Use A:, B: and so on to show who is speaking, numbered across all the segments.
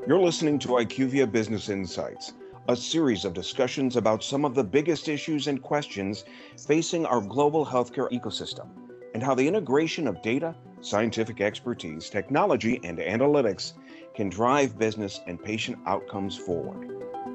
A: You're listening to IQVIA Business Insights, a series of discussions about some of the biggest issues and questions facing our global healthcare ecosystem, and how the integration of data, scientific expertise, technology, and analytics can drive business and patient outcomes forward.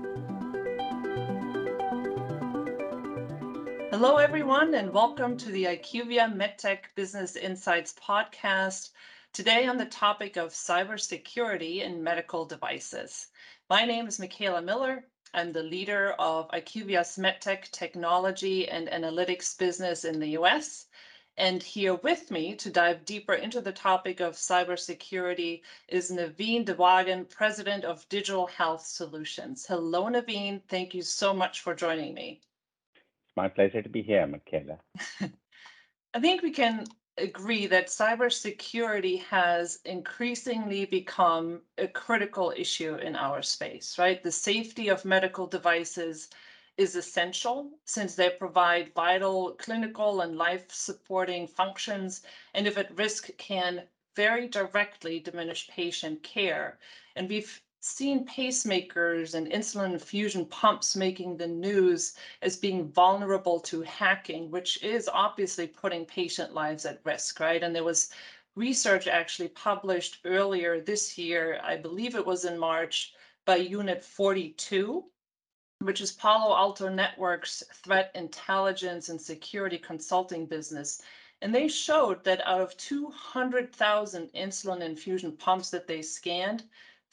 B: Hello, everyone, and welcome to the IQVIA MedTech Business Insights podcast. Today on the topic of cybersecurity in medical devices. My name is Michaela Miller. I'm the leader of IQVIA's MedTech technology and analytics business in the US. And here with me to dive deeper into the topic of cybersecurity is Naveen Dewagan, President of Digital Health Solutions. Hello, Naveen. Thank you so much for joining me.
C: My pleasure to be here, Michaela.
B: I think we can agree that cybersecurity has increasingly become a critical issue in our space, right? The safety of medical devices is essential since they provide vital clinical and life-supporting functions, and if at risk, can very directly diminish patient care. And we've seen pacemakers and insulin infusion pumps making the news as being vulnerable to hacking, which is obviously putting patient lives at risk, right? And there was research actually published earlier this year, I believe it was in March, by Unit 42, which is Palo Alto Networks' threat intelligence and security consulting business. And they showed that out of 200,000 insulin infusion pumps that they scanned,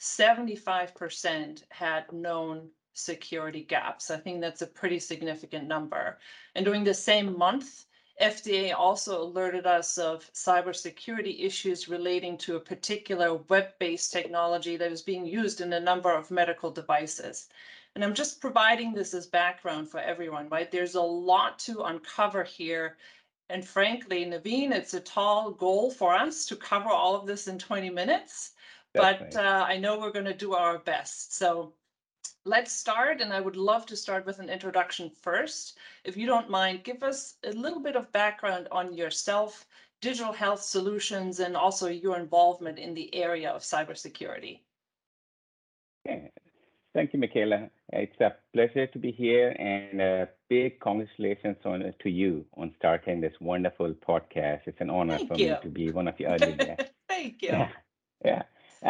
B: 75% had known security gaps. I think that's a pretty significant number. And during the same month, FDA also alerted us of cybersecurity issues relating to a particular web-based technology that is being used in a number of medical devices. And I'm just providing this as background for everyone, right? There's a lot to uncover here. And frankly, Naveen, it's a tall goal for us to cover all of this in 20 minutes. But I know we're going to do our best. So let's start. And I would love to start with an introduction first. If you don't mind, give us a little bit of background on yourself, Digital Health Solutions, and also your involvement in the area of cybersecurity.
C: Okay. Thank you, Michaela. It's a pleasure to be here, and a big congratulations to you on starting this wonderful podcast. It's an honor for me to be one of your early guests.
B: Thank you.
C: Yeah.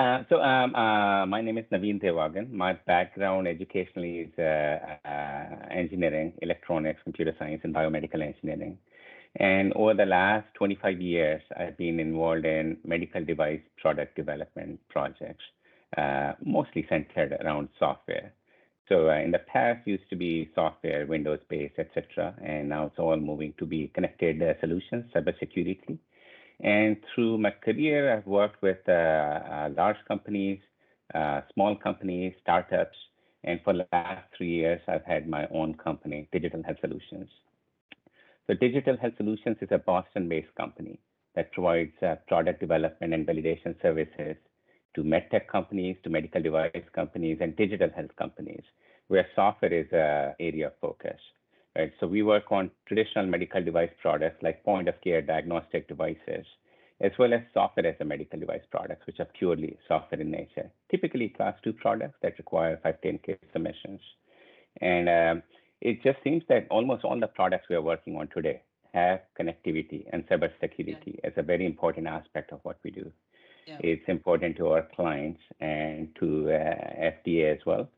C: My name is Naveen Dewagan. My background educationally is engineering, electronics, computer science, and biomedical engineering. And over the last 25 years, I've been involved in medical device product development projects, mostly centered around software. So in the past, used to be software, Windows-based, etc., and now it's all moving to be connected solutions, cybersecurity. And through my career, I've worked with large companies, small companies, startups, and for the last 3 years, I've had my own company, Digital Health Solutions. So Digital Health Solutions is a Boston-based company that provides product development and validation services to medtech companies, to medical device companies, and digital health companies, where software is an area of focus. Right? So we work on traditional medical device products like point-of-care diagnostic devices, as well as software as a medical device products, which are purely software in nature, typically Class 2 products that require 510(k) submissions. And it just seems that almost all the products we are working on today have connectivity and cybersecurity as a very important aspect of what we do. Yeah. It's important to our clients and to FDA as well.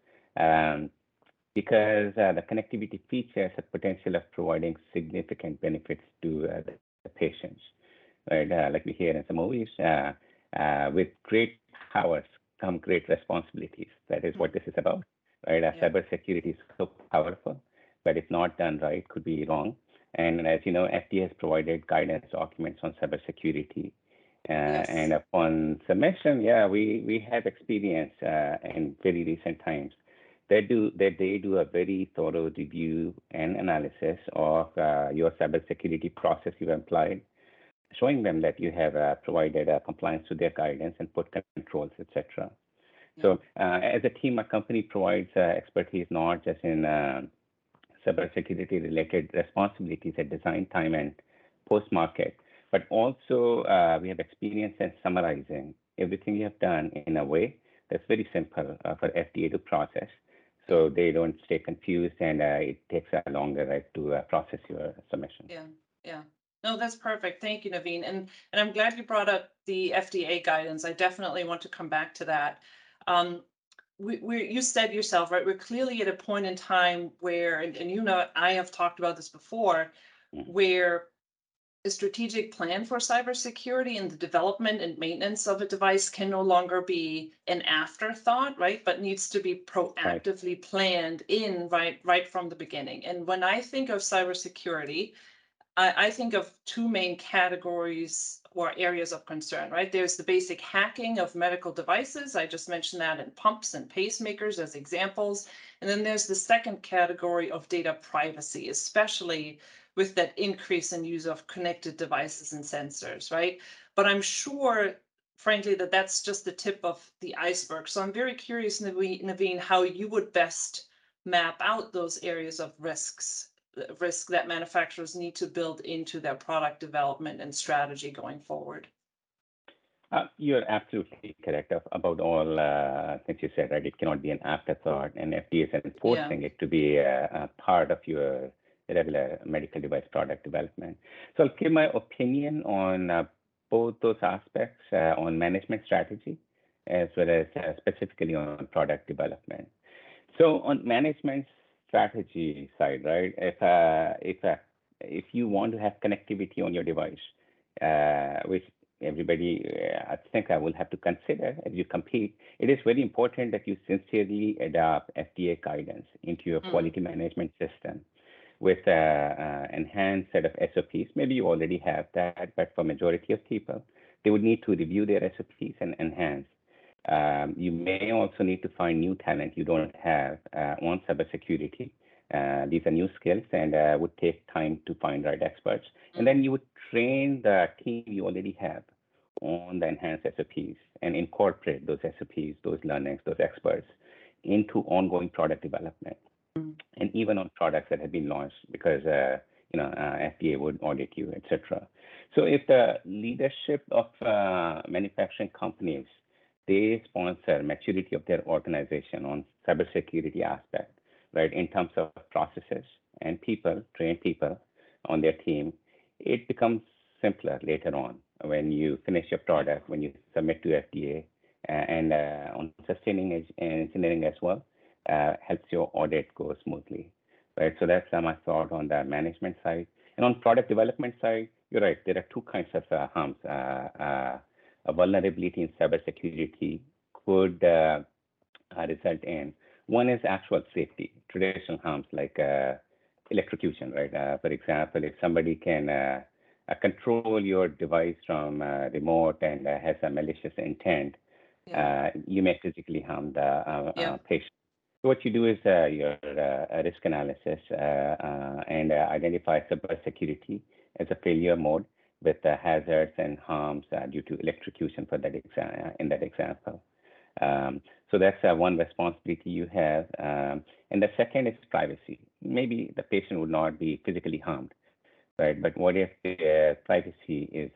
C: Because the connectivity features the potential of providing significant benefits to the patients, right? Like we hear in some movies, with great powers come great responsibilities. That is what this is about, right? Yeah. Cybersecurity is so powerful, but if not done right, could be wrong. And as you know, FDA has provided guidance documents on cybersecurity. Yes. And upon submission, we have experience in very recent times. They do a very thorough review and analysis of your cybersecurity process you've applied, showing them that you have provided compliance to their guidance and put controls, etc. Yeah. So as a team, our company provides expertise not just in cybersecurity related responsibilities at design time and post-market, but also we have experience in summarizing everything you have done in a way that's very simple for FDA to process, so they don't stay confused and it takes longer, right, to process your submission.
B: Yeah, yeah. No, that's perfect. Thank you, Naveen. And I'm glad you brought up the FDA guidance. I definitely want to come back to that. You said yourself, right? We're clearly at a point in time where, and you know, I have talked about this before, where a strategic plan for cybersecurity and the development and maintenance of a device can no longer be an afterthought, right? But needs to be proactively planned in right from the beginning. And when I think of cybersecurity, I think of two main categories or areas of concern, right? There's the basic hacking of medical devices. I just mentioned that in pumps and pacemakers as examples. And then there's the second category of data privacy, especially with that increase in use of connected devices and sensors, right? But I'm sure, frankly, that that's just the tip of the iceberg. So I'm very curious, Naveen, how you would best map out those areas of risk that manufacturers need to build into their product development and strategy going forward.
C: You're absolutely correct about all things you said, right? It cannot be an afterthought, and FDA is enforcing it to be a part of your regular medical device product development. So I'll give my opinion on both those aspects, on management strategy, as well as specifically on product development. So on management strategy side, right? If you want to have connectivity on your device, which everybody I think I will have to consider as you compete, it is very important that you sincerely adopt FDA guidance into your quality management system with an enhanced set of SOPs. Maybe you already have that, but for majority of people, they would need to review their SOPs and enhance. You may also need to find new talent you don't have on cybersecurity. These are new skills and would take time to find right experts. And then you would train the team you already have on the enhanced SOPs and incorporate those SOPs, those learnings, those experts into ongoing product development. And even on products that have been launched, because FDA would audit you, etc. So if the leadership of manufacturing companies, they sponsor maturity of their organization on cybersecurity aspect, right, in terms of processes and people, trained people on their team, it becomes simpler later on when you finish your product, when you submit to FDA, and on sustaining engineering as well, helps your audit go smoothly, right? So that's my thought on the management side. And on product development side, you're right, there are two kinds of harms. A vulnerability in cybersecurity could result in. One is actual safety, traditional harms like electrocution, right? For example, if somebody can control your device from remote and has a malicious intent, you may physically harm the patient. So what you do is your risk analysis and identify cybersecurity as a failure mode with hazards and harms due to electrocution for that in that example. So that's one responsibility you have. And the second is privacy. Maybe the patient would not be physically harmed, right? But what if the privacy is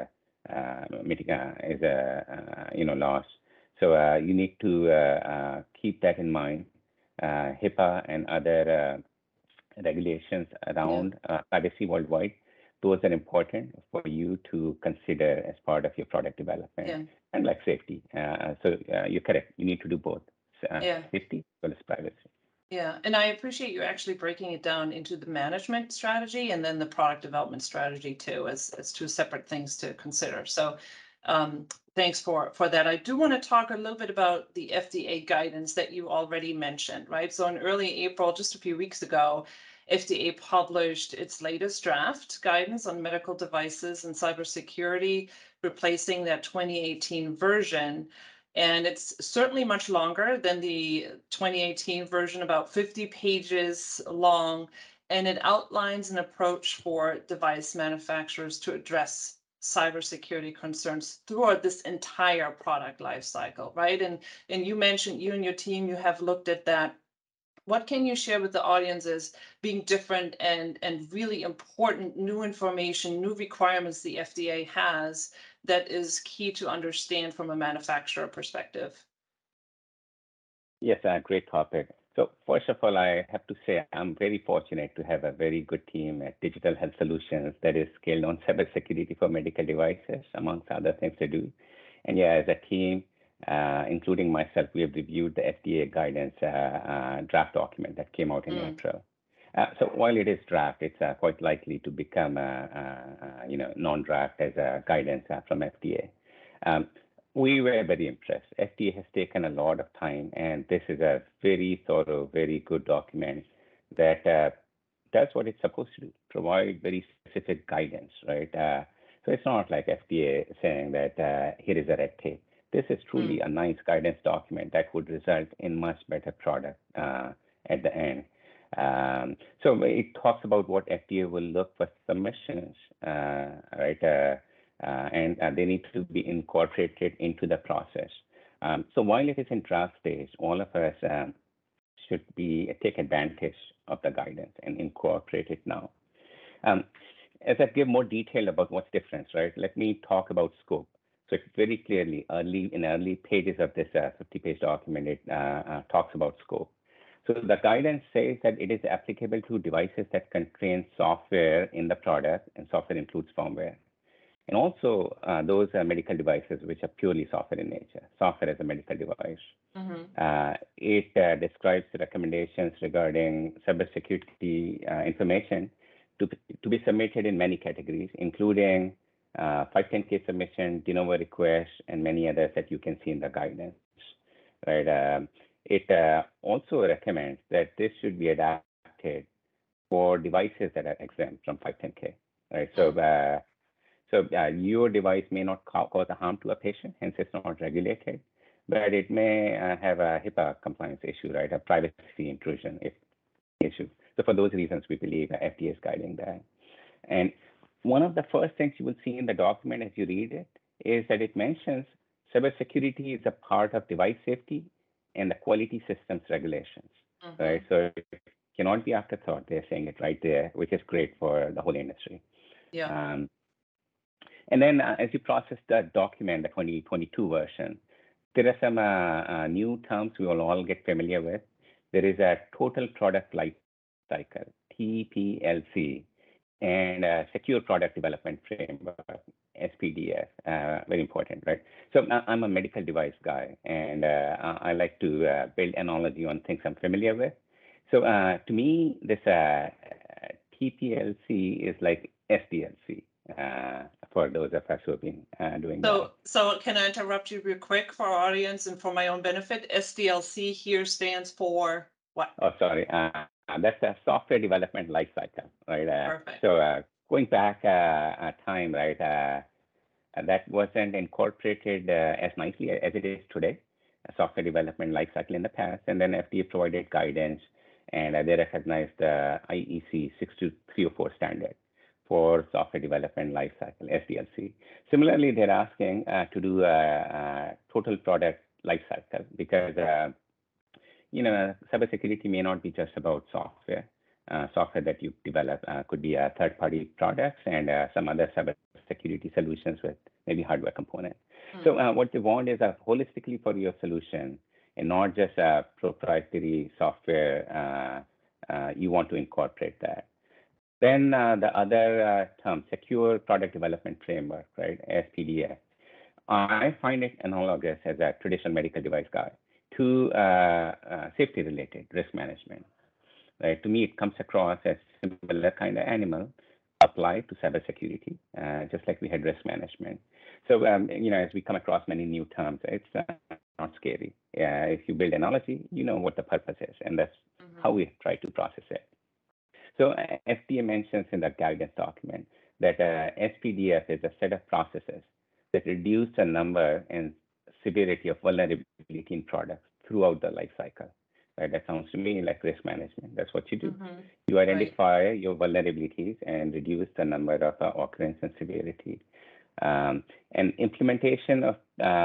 C: lost? So you need to keep that in mind. HIPAA and other regulations around privacy worldwide, those are important for you to consider as part of your product development, and like safety. So you're correct. You need to do both, safety as well as privacy.
B: Yeah, and I appreciate you actually breaking it down into the management strategy and then the product development strategy too, as two separate things to consider. So thanks for that. I do want to talk a little bit about the FDA guidance that you already mentioned, right? So in early April, just a few weeks ago, FDA published its latest draft guidance on medical devices and cybersecurity, replacing that 2018 version. And it's certainly much longer than the 2018 version, about 50 pages long, and it outlines an approach for device manufacturers to address cybersecurity concerns throughout this entire product lifecycle, right? And you mentioned you and your team, you have looked at that. What can you share with the audience as being different and really important new information, new requirements the FDA has that is key to understand from a manufacturer perspective?
C: Yes, great topic. So first of all, I have to say I'm very fortunate to have a very good team at Digital Health Solutions that is scaled on cybersecurity for medical devices, amongst other things they do. And yeah, as a team, including myself, we have reviewed the FDA guidance draft document that came out in April. So while it is draft, it's quite likely to become non-draft as a guidance from FDA. We were very impressed. FDA has taken a lot of time, and this is a very thorough, very good document that does what it's supposed to do, provide very specific guidance, right? So it's not like FDA saying that here is a red tape. This is truly a nice guidance document that would result in much better product at the end. So it talks about what FDA will look for submissions, right? And they need to be incorporated into the process. So while it is in draft stage, all of us should take advantage of the guidance and incorporate it now. As I give more detail about what's different, right? Let me talk about scope. So it's very clearly in early pages of this 50-page document, it talks about scope. So the guidance says that it is applicable to devices that contain software in the product, and software includes firmware. And also those medical devices which are purely software in nature, software as a medical device. It describes the recommendations regarding cybersecurity information to be submitted in many categories, including 510K submission, de novo request, and many others that you can see in the guidance, right? It also recommends that this should be adapted for devices that are exempt from 510K, right? So your device may not cause a harm to a patient, hence it's not regulated, but it may have a HIPAA compliance issue, right? A privacy intrusion issue. So for those reasons, we believe FDA is guiding that. And one of the first things you will see in the document as you read it is that it mentions cybersecurity is a part of device safety and the quality systems regulations, right? So it cannot be afterthought. They're saying it right there, which is great for the whole industry.
B: Yeah.
C: And then as you process the document, the 2022 version, there are some new terms we will all get familiar with. There is a total product life cycle, TPLC, and secure product development framework, SPDF, very important, right? So I'm a medical device guy, and I like to build analogy on things I'm familiar with. So to me, this TPLC is like SDLC for those of us who have been doing that.
B: So can I interrupt you real quick for our audience and for my own benefit? SDLC here stands for what?
C: Oh, sorry. That's a software development lifecycle, right?
B: Perfect.
C: So going back time, right? That wasn't incorporated as nicely as it is today, a software development lifecycle in the past, and then FDA provided guidance, and they recognized the IEC 62304 standard for software development lifecycle, SDLC. Similarly, they're asking to do a total product lifecycle because cybersecurity may not be just about software. Software that you develop could be third-party products and some other cybersecurity solutions with maybe hardware component. So what they want is holistically for your solution and not just a proprietary software. You want to incorporate that. Then the other term, secure product development framework, right? SPDF. I find it analogous as a traditional medical device guy to safety-related risk management. Right? To me, it comes across as similar kind of animal applied to cybersecurity, just like we had risk management. So, as we come across many new terms, it's not scary. If you build analogy, you know what the purpose is, and that's how we try to process it. So FDA mentions in the guidance document that SPDF is a set of processes that reduce the number and severity of vulnerability in products throughout the life cycle. Right? That sounds to me like risk management. That's what you do. You identify your vulnerabilities and reduce the number of occurrence and severity. And implementation of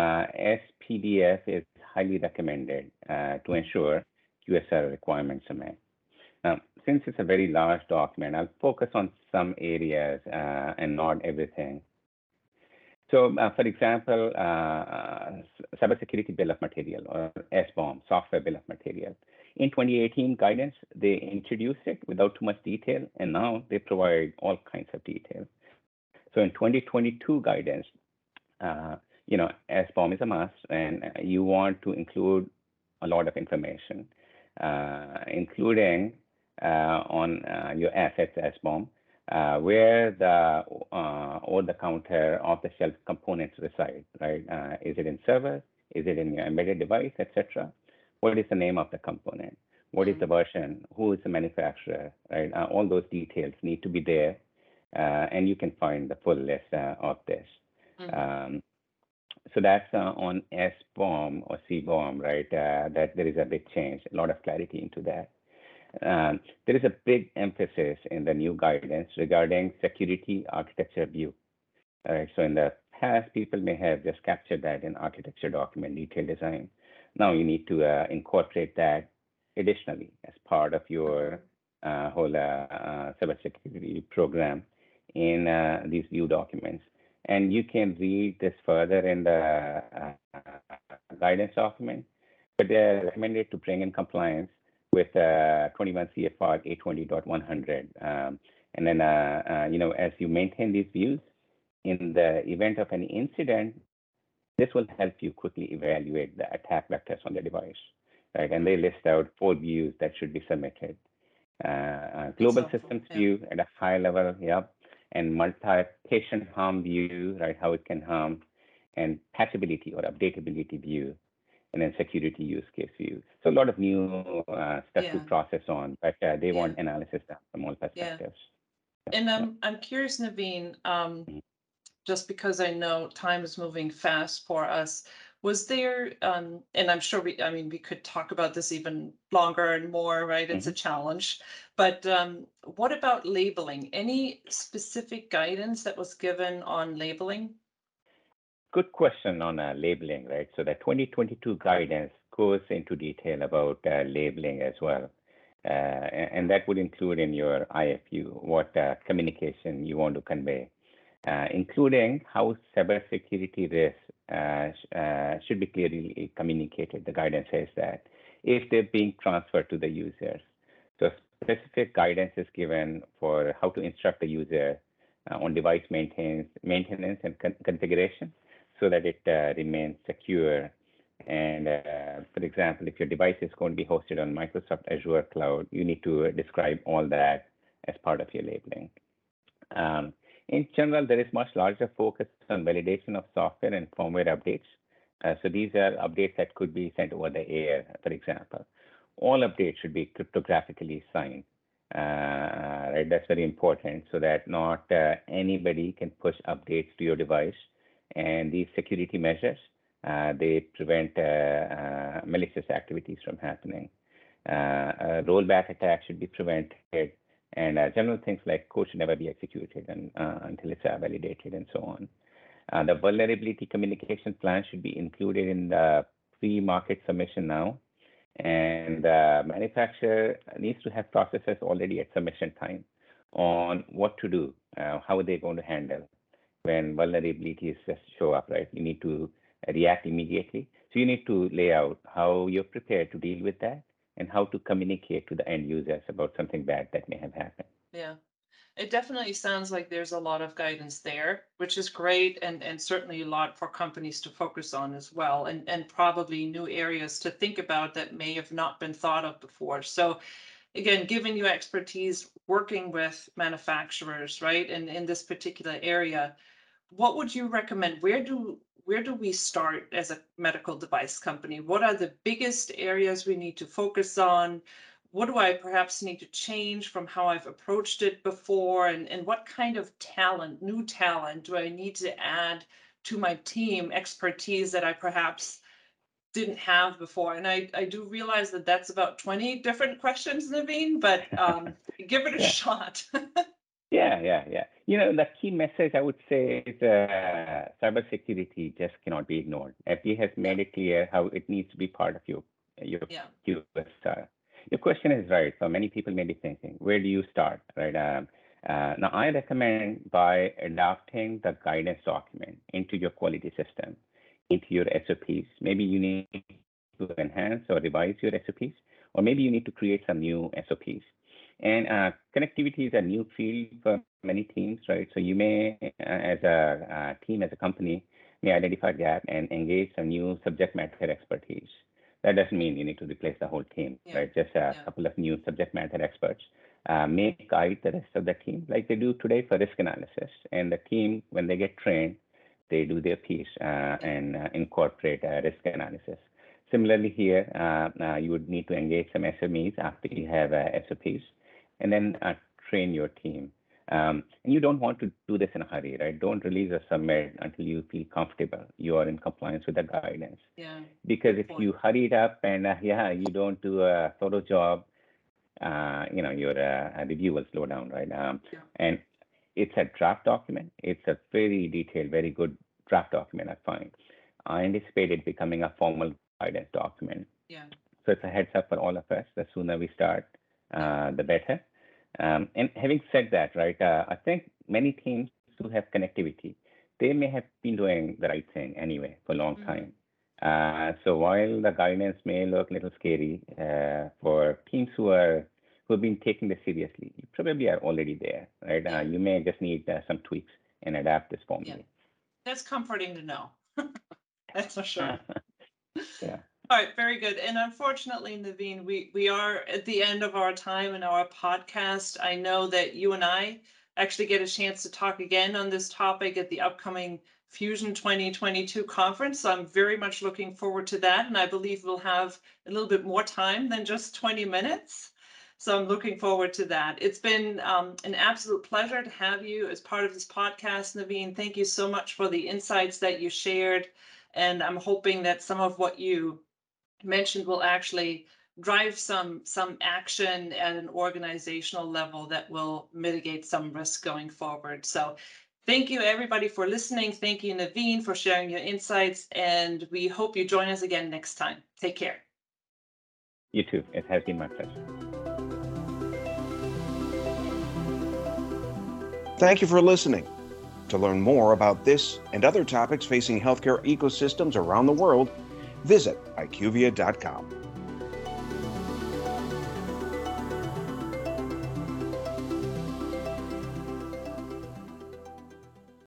C: SPDF is highly recommended to ensure QSR requirements are met. Now, since it's a very large document, I'll focus on some areas and not everything. So, for example, Cybersecurity Bill of Material, or SBOM, Software Bill of Material. In 2018 guidance, they introduced it without too much detail, and now they provide all kinds of details. So in 2022 guidance, SBOM is a must, and you want to include a lot of information, including on your assets SBOM, where the over-the-counter, off-the-shelf components reside, right? Is it in server? Is it in your embedded device, etc.? What is the name of the component? What is the version? Who is the manufacturer, right? All those details need to be there, and you can find the full list of this. So that's on SBOM or CBOM, right? That there is a big change, a lot of clarity into that. There is a big emphasis in the new guidance regarding security architecture view. So in the past, people may have just captured that in architecture document, detailed design. Now you need to incorporate that additionally as part of your whole cybersecurity program in these view documents. And you can read this further in the guidance document, but they're recommended to bring in compliance with 21 CFR 820.100. And then, as you maintain these views, in the event of any incident, this will help you quickly evaluate the attack vectors on the device, right? And they list out 4 views that should be submitted. Global systems view at a high level, and multi-patient harm view, right? How it can harm, and patchability or updatability view, and then security use case view. So a lot of new stuff to process on, but they want analysis done from all perspectives.
B: And I'm curious, Naveen, just because I know time is moving fast for us, was there, and I'm sure we could talk about this even longer and more, right? It's a challenge, but what about labeling? Any specific guidance that was given on labeling?
C: Good question on labeling, right? So the 2022 guidance goes into detail about labeling as well. And that would include in your IFU what communication you want to convey, including how cybersecurity risks should be clearly communicated. The guidance says that if they're being transferred to the users. So specific guidance is given for how to instruct the user on device maintenance and configuration, so that it remains secure. And for example, if your device is going to be hosted on Microsoft Azure Cloud, you need to describe all that as part of your labeling. In general, there is much larger focus on validation of software and firmware updates. So these are updates that could be sent over the air, for example. All updates should be cryptographically signed. Right? That's very important, so that not anybody can push updates to your device. And these security measures, they prevent malicious activities from happening. Rollback attacks should be prevented, and general things like code should never be executed until it's validated, and so on. The vulnerability communication plan should be included in the pre-market submission now, and the manufacturer needs to have processes already at submission time on what to do, how are they going to handle when vulnerabilities just show up, right? You need to react immediately. So you need to lay out how you're prepared to deal with that and how to communicate to the end users about something bad that may have happened.
B: Yeah, it definitely sounds like there's a lot of guidance there, which is great, and certainly a lot for companies to focus on as well, and probably new areas to think about that may have not been thought of before. So again, given your expertise working with manufacturers, right, and in this particular area, what would you recommend? Where do we start as a medical device company? What are the biggest areas we need to focus on? What do I perhaps need to change from how I've approached it before? And what kind of talent, new talent, do I need to add to my team, expertise that I perhaps didn't have before? And I do realize that that's about 20 different questions, Naveen, but give it a shot.
C: Yeah. The key message I would say is cybersecurity just cannot be ignored. FDA has made it clear how it needs to be part of your QSR. Your question is right. So many people may be thinking, where do you start, right? Now, I recommend by adapting the guidance document into your quality system, into your SOPs. Maybe you need to enhance or revise your SOPs, or maybe you need to create some new SOPs. And connectivity is a new field for many teams, right? So you may, as a team, as a company, may identify a gap and engage some new subject matter expertise. That doesn't mean you need to replace the whole team, right? Just a couple of new subject matter experts may guide the rest of the team like they do today for risk analysis. And the team, when they get trained, they do their piece and incorporate risk analysis. Similarly here, you would need to engage some SMEs after you have SOPs, and then train your team. And you don't want to do this in a hurry, right? Don't release a submit until you feel comfortable you are in compliance with the guidance.
B: Yeah.
C: Because if you hurry it up and you don't do a thorough job, your review will slow down, right? And it's a draft document. It's a very detailed, very good draft document, I find. I anticipate it becoming a formal guidance document.
B: Yeah.
C: So it's a heads up for all of us. The sooner we start, the better. And having said that, right, I think many teams who have connectivity, they may have been doing the right thing anyway for a long time. So while the guidance may look a little scary for teams who have been taking this seriously, you probably are already there, right? You may just need some tweaks and adapt this formally.
B: Yeah. That's comforting to know. That's for sure.
C: Yeah.
B: All right, very good. And unfortunately, Naveen, we are at the end of our time in our podcast. I know that you and I actually get a chance to talk again on this topic at the upcoming Fusion 2022 conference. So I'm very much looking forward to that. And I believe we'll have a little bit more time than just 20 minutes. So I'm looking forward to that. It's been an absolute pleasure to have you as part of this podcast, Naveen. Thank you so much for the insights that you shared. And I'm hoping that some of what you mentioned will actually drive some action at an organizational level that will mitigate some risk going forward. So thank you, everybody, for listening. Thank you, Naveen, for sharing your insights. And we hope you join us again next time. Take care.
C: You too. It has been my pleasure.
A: Thank you for listening. To learn more about this and other topics facing healthcare ecosystems around the world, visit IQVIA.com.